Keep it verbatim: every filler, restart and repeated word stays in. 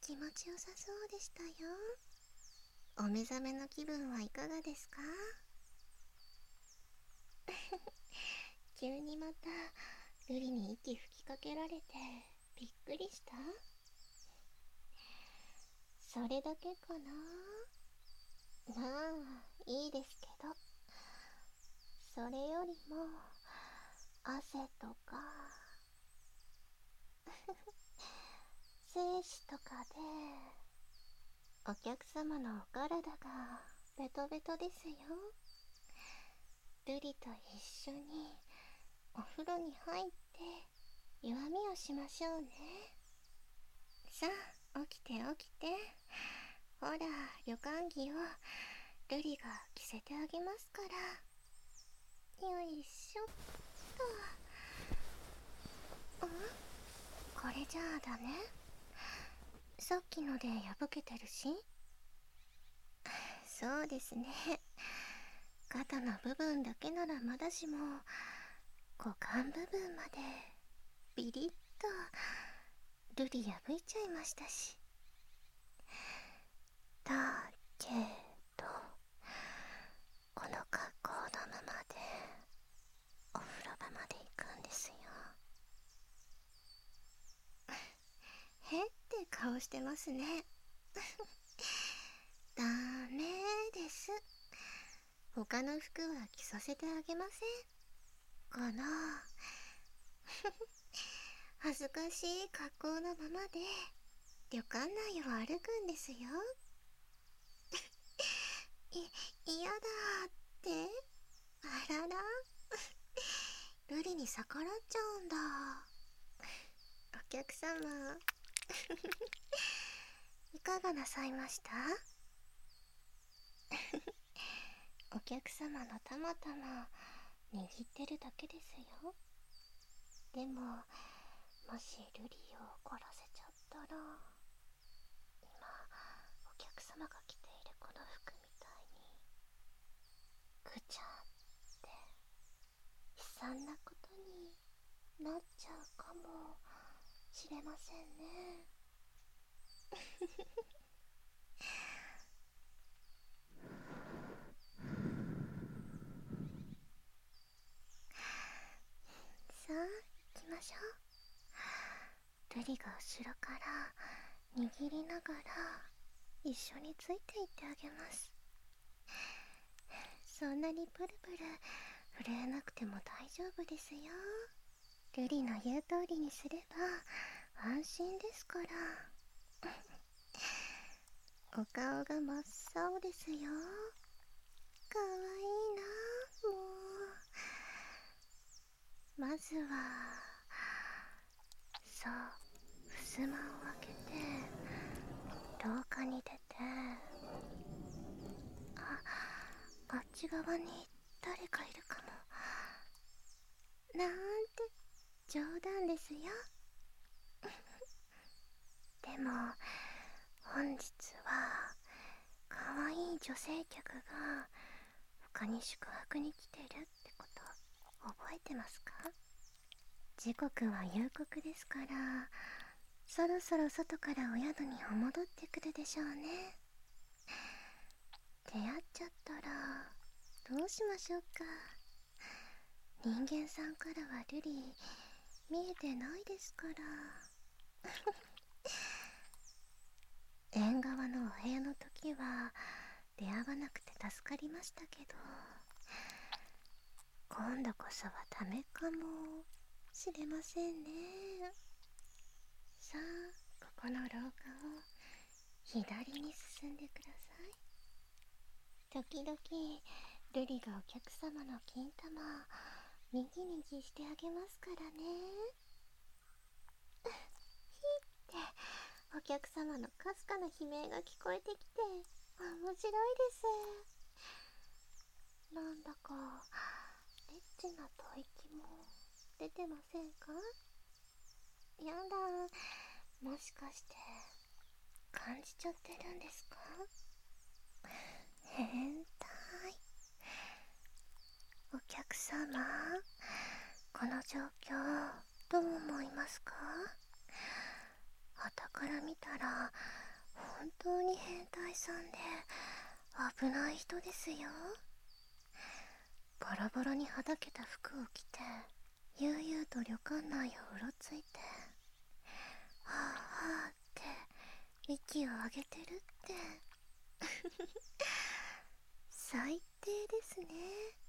気持ちよさそうでしたよ。お目覚めの気分はいかがですか？急にまたルリに息吹きかけられてびっくりした？それだけかな？まあいいですけど、それよりも汗とか精子とかでお客様のお体がベトベトですよ。ルリと一緒にお風呂に入って弱みをしましょうね。さあ起きて起きて、ほら旅館着をルリが着せてあげますから。よいしょっと。ん？これじゃあダメ？さっきので破けてるし。そうですね、肩の部分だけならまだしも股間部分までビリッとルリ破いちゃいましたし。だけどこの格好のままでお風呂場まで行くんですよ。へって顔してますね。ダメです。他の服は着させてあげませんかな。恥ずかしい格好のままで旅館内を歩くんですよ。い、嫌だって？あらら。ルリに逆らっちゃうんだ。お客様いかがなさいました？お客様のたまたま握ってるだけですよ。でももしルリを怒らせちゃったら、今お客様が着ているこの服みたいにぐちゃって悲惨なことになっちゃうかもしれませんね。さあ行きましょう。ルリが後ろから握りながら一緒についていってあげます。そんなにプルプル震えなくても大丈夫ですよ。ルリの言う通りにすれば安心ですから。お顔が真っ青ですよ。かわいいな。もうまずはそう襖を開けて廊下に出て、ああっち側に誰かいるかもなんて冗談ですよ。でも本日は可愛い女性客が他に宿泊に来てるってこと覚えてますか？時刻は夕刻ですから、そろそろ外からお宿にお戻ってくるでしょうね。出会っちゃったらどうしましょうか。人間さんからはルリ見えてないですから。縁側のお部屋の時は出会わなくて助かりましたけど、今度こそはダメかもしれませんね。さあここの廊下を左に進んでください。時々ルリがお客様の金玉右右してあげますからね。ひってお客様のかすかな悲鳴が聞こえてきて面白いです。なんだかエッチな吐息も出てませんか？やだ、もしかして感じちゃってるんですか？変態。お客様、この状況どう思いますか？ 傍から見たら本当に変態さんで危ない人ですよ。バラバラにはだけた服を着て悠々と旅館内をうろついて、はあはあって息を上げてるって最低ですね。